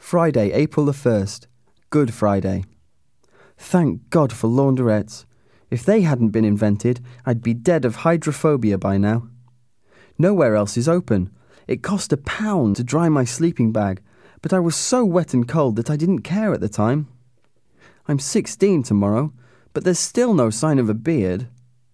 Friday, April the 1st. Good Friday. Thank God for launderettes. If they hadn't been invented, I'd be dead of hydrophobia by now. Nowhere else is open. It cost £1 to dry my sleeping bag, but I was so wet and cold that I didn't care at the time. I'm 16 tomorrow, but there's still no sign of a beard.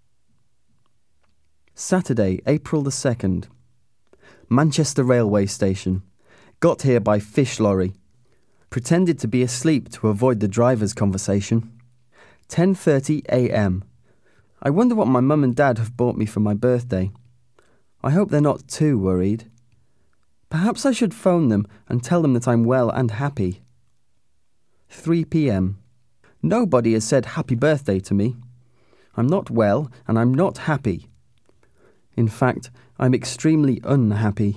Saturday, April the 2nd. Manchester railway station. Got here by fish lorry. Pretended to be asleep to avoid the driver's conversation. 10:30 a.m. I wonder what my mum and dad have bought me for my birthday. I hope they're not too worried. Perhaps I should phone them and tell them that I'm well and happy. 3 p.m. Nobody has said happy birthday to me. I'm not well and I'm not happy. In fact, I'm extremely unhappy.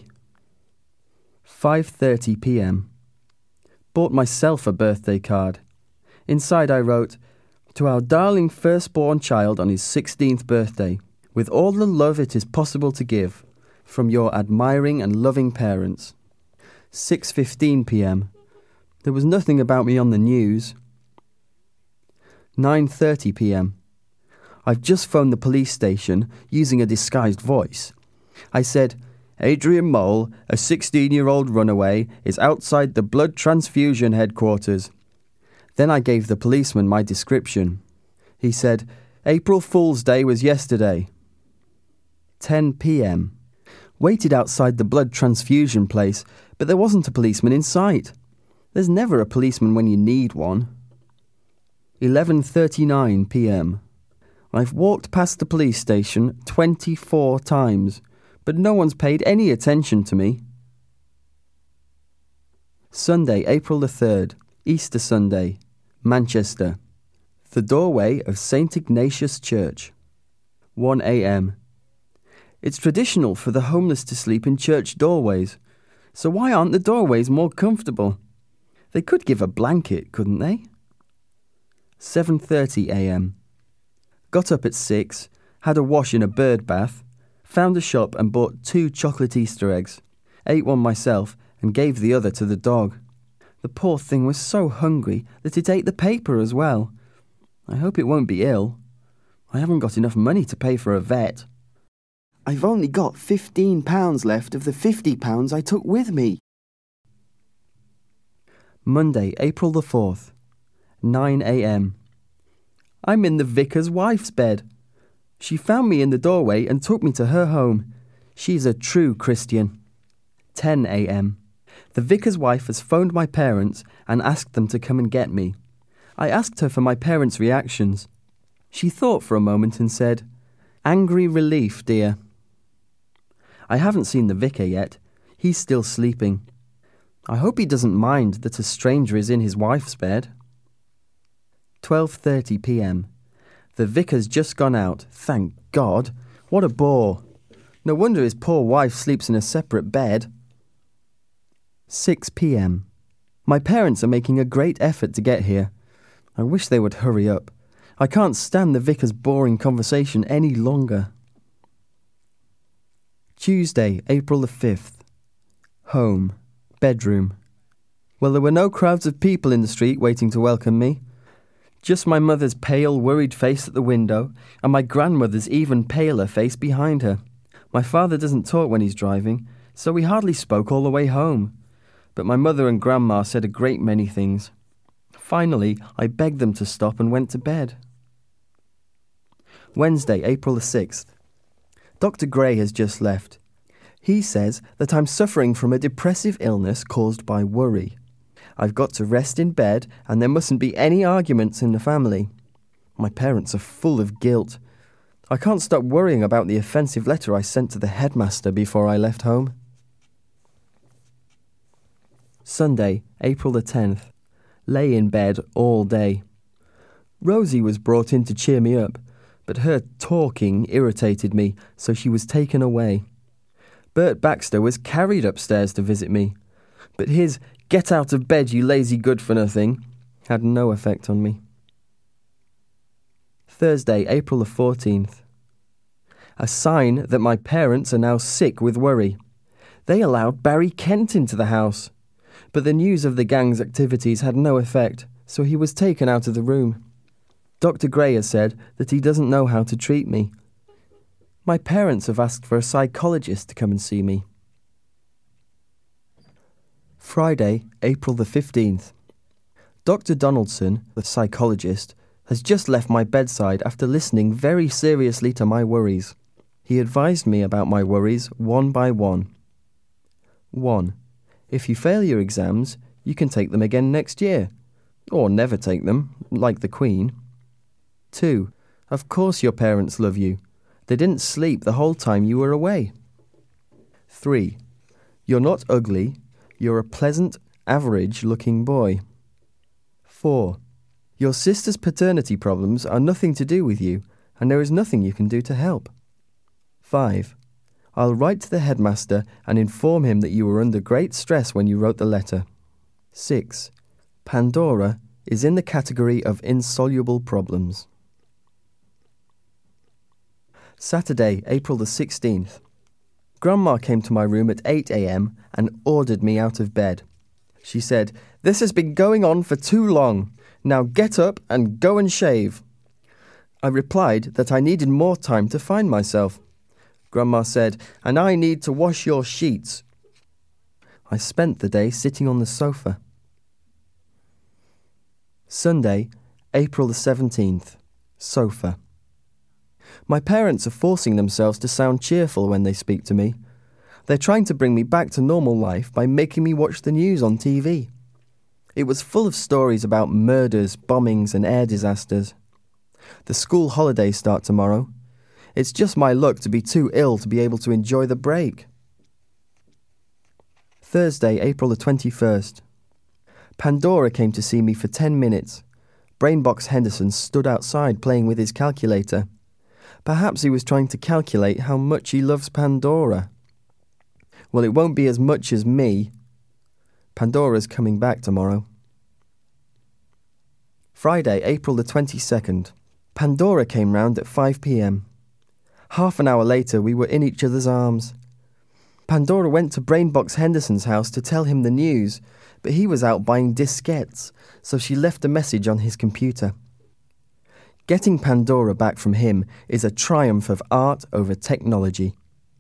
5:30 p.m. Bought myself a birthday card. Inside I wrote, "To our darling firstborn child on his 16th birthday, with all the love it is possible to give, from your admiring and loving parents." 6:15 p.m. There was nothing about me on the news. 9:30 p.m. I've just phoned the police station using a disguised voice. I said, "Adrian Mole, a 16-year-old runaway, is outside the blood transfusion headquarters." Then I gave the policeman my description. He said, "April Fool's Day was yesterday." 10 p.m. Waited outside the blood transfusion place, but there wasn't a policeman in sight. There's never a policeman when you need one. 11:39 p.m. I've walked past the police station 24 times, but no one's paid any attention to me. Sunday, April the 3rd, Easter Sunday, Manchester. The doorway of St. Ignatius Church. 1 a.m. It's traditional for the homeless to sleep in church doorways, so why aren't the doorways more comfortable? They could give a blanket, couldn't they? 7:30 a.m. Got up at 6, had a wash in a bird bath, found a shop and bought 2 chocolate Easter eggs, ate one myself and gave the other to the dog. The poor thing was so hungry that it ate the paper as well. I hope it won't be ill. I haven't got enough money to pay for a vet. I've only got £15 left of the £50 I took with me. Monday, April the 4th, 9 a.m. I'm in the vicar's wife's bed. She found me in the doorway and took me to her home. She's a true Christian. 10 a.m. The vicar's wife has phoned my parents and asked them to come and get me. I asked her for my parents' reactions. She thought for a moment and said, "Angry relief, dear." I haven't seen the vicar yet. He's still sleeping. I hope he doesn't mind that a stranger is in his wife's bed. 12:30 p.m. The vicar's just gone out. Thank God. What a bore. No wonder his poor wife sleeps in a separate bed. 6 p.m. My parents are making a great effort to get here. I wish they would hurry up. I can't stand the vicar's boring conversation any longer. Tuesday, April the 5th. Home. Bedroom. Well, there were no crowds of people in the street waiting to welcome me. Just my mother's pale, worried face at the window, and my grandmother's even paler face behind her. My father doesn't talk when he's driving, so we hardly spoke all the way home. But my mother and grandma said a great many things. Finally, I begged them to stop and went to bed. Wednesday, April the 6th. Dr. Gray has just left. He says that I'm suffering from a depressive illness caused by worry. I've got to rest in bed and there mustn't be any arguments in the family. My parents are full of guilt. I can't stop worrying about the offensive letter I sent to the headmaster before I left home. Sunday, April the 10th. Lay in bed all day. Rosie was brought in to cheer me up, but her talking irritated me, so she was taken away. Bert Baxter was carried upstairs to visit me, but his "get out of bed, you lazy good-for-nothing" had no effect on me. Thursday, April the 14th. A sign that my parents are now sick with worry. They allowed Barry Kent into the house. But the news of the gang's activities had no effect, so he was taken out of the room. Dr. Gray has said that he doesn't know how to treat me. My parents have asked for a psychologist to come and see me. Friday, April the 15th. Dr. Donaldson, the psychologist, has just left my bedside after listening very seriously to my worries. He advised me about my worries one by one. 1. If you fail your exams, you can take them again next year. Or never take them, like the Queen. 2. Of course your parents love you. They didn't sleep the whole time you were away. 3. You're not ugly. You're a pleasant, average-looking boy. 4. Your sister's paternity problems are nothing to do with you, and there is nothing you can do to help. 5. I'll write to the headmaster and inform him that you were under great stress when you wrote the letter. 6. Pandora is in the category of insoluble problems. Saturday, April the 16th. Grandma came to my room at 8 a.m. and ordered me out of bed. She said, "This has been going on for too long. Now get up and go and shave." I replied that I needed more time to find myself. Grandma said, "And I need to wash your sheets." I spent the day sitting on the sofa. Sunday, April the 17th. Sofa. My parents are forcing themselves to sound cheerful when they speak to me. They're trying to bring me back to normal life by making me watch the news on TV. It was full of stories about murders, bombings and air disasters. The school holidays start tomorrow. It's just my luck to be too ill to be able to enjoy the break. Thursday, April the 21st. Pandora came to see me for 10 minutes. Brainbox Henderson stood outside playing with his calculator. Perhaps he was trying to calculate how much he loves Pandora. Well, it won't be as much as me. Pandora's coming back tomorrow. Friday, April the 22nd. Pandora came round at 5 p.m. Half an hour later, we were in each other's arms. Pandora went to Brainbox Henderson's house to tell him the news, but he was out buying diskettes, so she left a message on his computer. Getting Pandora back from him is a triumph of art over technology.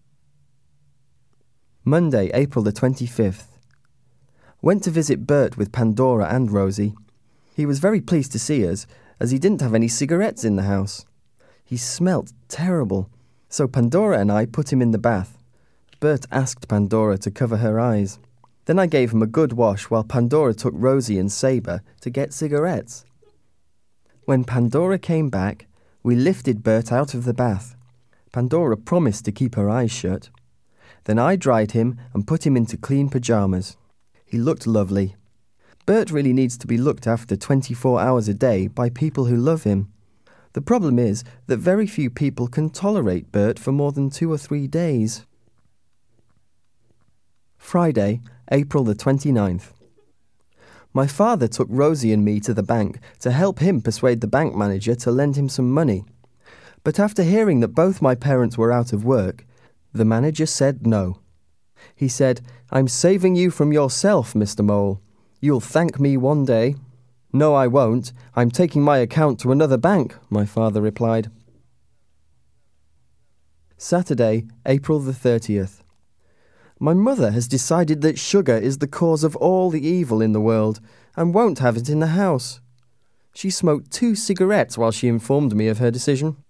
Monday, April the 25th. Went to visit Bert with Pandora and Rosie. He was very pleased to see us, as he didn't have any cigarettes in the house. He smelt terrible, so Pandora and I put him in the bath. Bert asked Pandora to cover her eyes. Then I gave him a good wash while Pandora took Rosie and Sabre to get cigarettes. When Pandora came back, we lifted Bert out of the bath. Pandora promised to keep her eyes shut. Then I dried him and put him into clean pyjamas. He looked lovely. Bert really needs to be looked after 24 hours a day by people who love him. The problem is that very few people can tolerate Bert for more than 2 or 3 days. Friday, April the 29th. My father took Rosie and me to the bank to help him persuade the bank manager to lend him some money. But after hearing that both my parents were out of work, the manager said no. He said, "I'm saving you from yourself, Mr. Mole. You'll thank me one day." "No, I won't. I'm taking my account to another bank," my father replied. Saturday, April the 30th. My mother has decided that sugar is the cause of all the evil in the world and won't have it in the house. She smoked 2 cigarettes while she informed me of her decision.